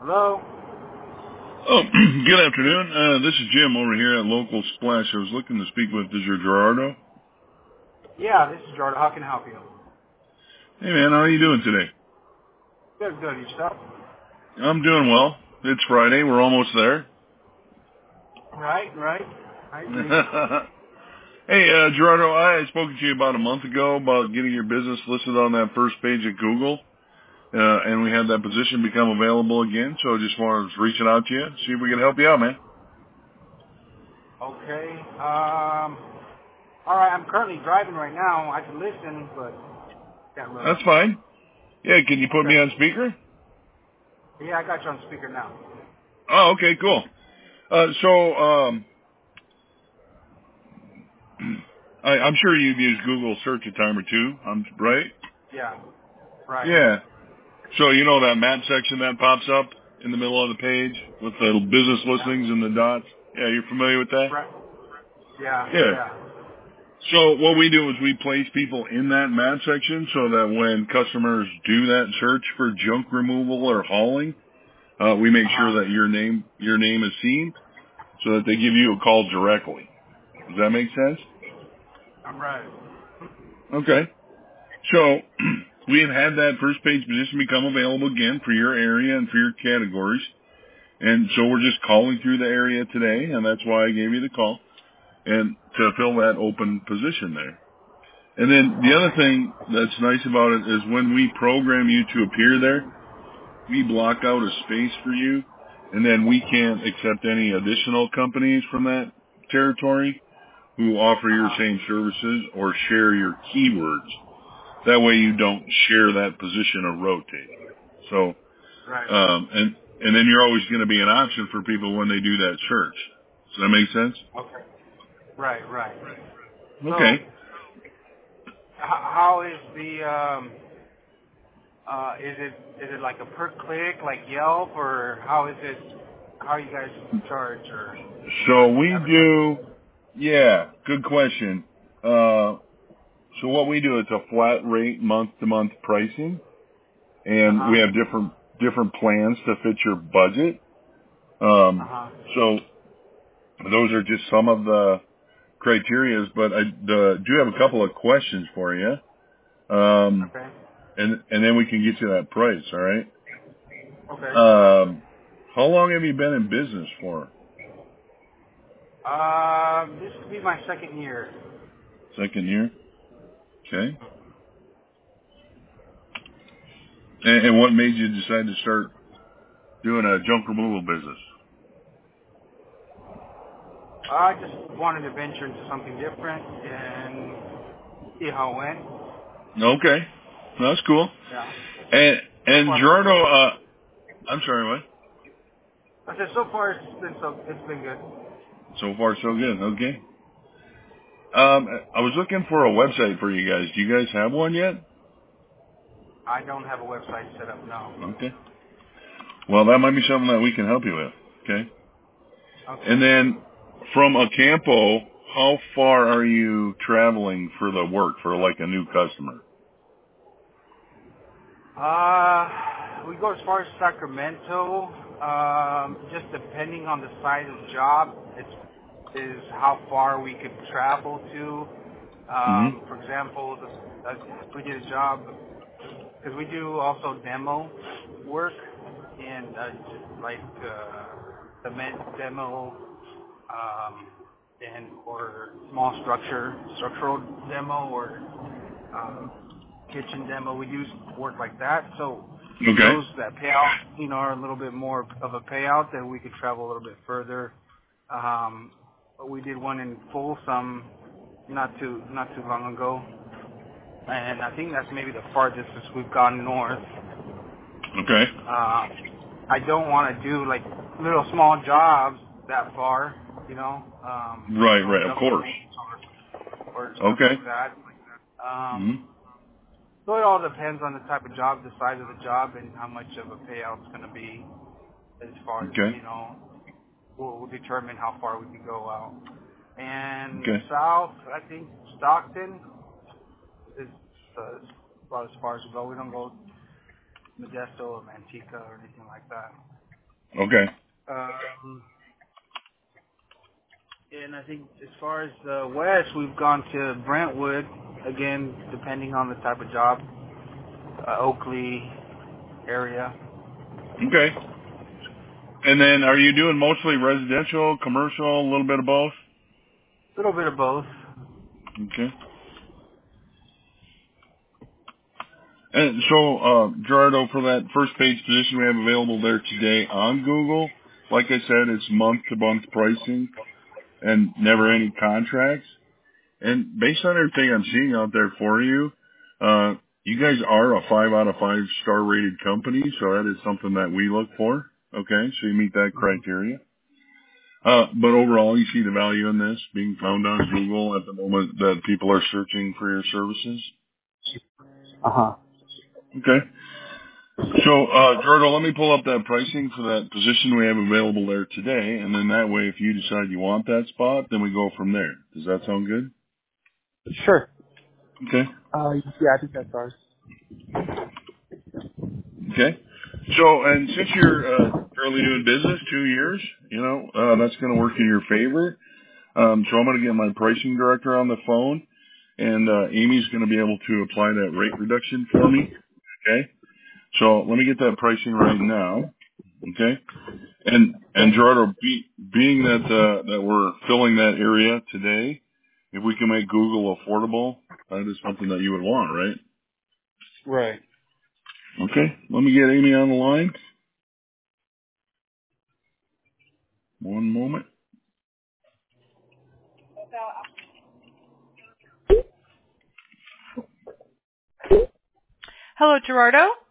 Hello? Oh, good afternoon. This is Jim over here at Local Splash. I was looking to speak with, is your Gerardo? Yeah, this is Jordan. How can I help you? Hey man, how are you doing today? Good, good. Yourself? I'm doing well. It's Friday. We're almost there. Right. I agree. Hey, Gerardo, I had spoken to you about a month ago about getting your business listed on that first page of Google. And we had that position become available again. So I just wanted to reach out to you, see if we can help you out, man. Okay. All right. I'm currently driving right now. I can listen, but can't really. That's fine. Yeah, can you put me Okay. on speaker? Yeah, I got you on speaker now. Oh, okay, cool. I'm sure you've used Google search a time or two, right? Yeah. Right. Yeah. So you know that map section that pops up in the middle of the page with the business Yeah. listings and the dots? Yeah, you're familiar with that? Right. Yeah. Yeah. Yeah. So what we do is we place people in that map section so that when customers do that search for junk removal or hauling, we make Uh huh. sure that your name is seen so that they give you a call directly. Does that make sense? I'm right. Okay. So we have had that first page position become available again for your area and for your categories. And so we're just calling through the area today, and that's why I gave you the call, and to fill that open position there. And then the other Okay. thing that's nice about it is when we program you to appear there, we block out a space for you, and then we can't accept any additional companies from that territory who offer Uh your huh. same services or share your keywords. That way you don't share that position or rotate. So, Right. and then you're always going to be an option for people when they do that search. Does that make sense? Okay. Right. So, Okay. how is the is it like a per click like Yelp, or how is it? How you guys charge or So for we advertising? do, yeah, good question. So what we do is a flat rate month to month pricing, Uh and we huh. have different plans to fit your budget. Uh huh. So those are just some of the criterias, but I do have a couple of questions for you. Okay. And then we can get you that price. All right. Okay. How long have you been in business for? This will be my second year. Second year. Okay. And what made you decide to start doing a junk removal business? I just wanted to venture into something different and see how it went. Okay. That's cool. Yeah. And, So and far, so good. Gerardo, I'm sorry, what? I said so far it's been good. So far so good. Okay. I was looking for a website for you guys. Do you guys have one yet? I don't have a website set up now. Okay. Well, that might be something that we can help you with. Okay. Okay. And then from Acampo, how far are you traveling for the work for like a new customer? We go as far as Sacramento. Just depending on the size of the job, is how far we could travel to. Hmm. For example, we did a job because we do also demo work and just like cement demo and or small structural demo or kitchen demo. We do work like that. So Okay. those that pay out, are a little bit more of a payout, then we could travel a little bit further. But we did one in Folsom not too long ago, and I think that's maybe the farthest we've gone north. Okay. I don't want to do like little small jobs that far, Right, no right, of junk course. removal or stuff Okay. like that. Hmm. So it all depends on the type of job, the size of the job, and how much of a payout's going to be as far as, Okay. we'll determine how far we can go out. And Okay. south, I think Stockton is about as far as we go. We don't go Modesto or Manteca or anything like that. Okay. And I think as far as the west, we've gone to Brentwood, again, depending on the type of job, Oakley area. Okay. And then are you doing mostly residential, commercial, a little bit of both? A little bit of both. Okay. And so, Gerardo, for that first page position we have available there today on Google, like I said, it's month-to-month pricing and never any contracts. And based on everything I'm seeing out there for you, you guys are a 5 out of 5 star rated company, so that is something that we look for. Okay, so you meet that criteria. But overall, you see the value in this being found on Google at the moment that people are searching for your services. Uh-huh. Okay. So, Gerardo, let me pull up that pricing for that position we have available there today, and then that way, if you decide you want that spot, then we go from there. Does that sound good? Sure. Okay. Yeah, I think that's ours. Okay. So, and since you're currently doing business 2 years, that's going to work in your favor. So I'm going to get my pricing director on the phone, and Amy's going to be able to apply that rate reduction for me. Okay. So let me get that pricing right now. Okay. And Gerardo, being that we're filling that area today, if we can make Google affordable, that is something that you would want, right? Right. Okay. Let me get Amy on the line. One moment. Hello, Gerardo.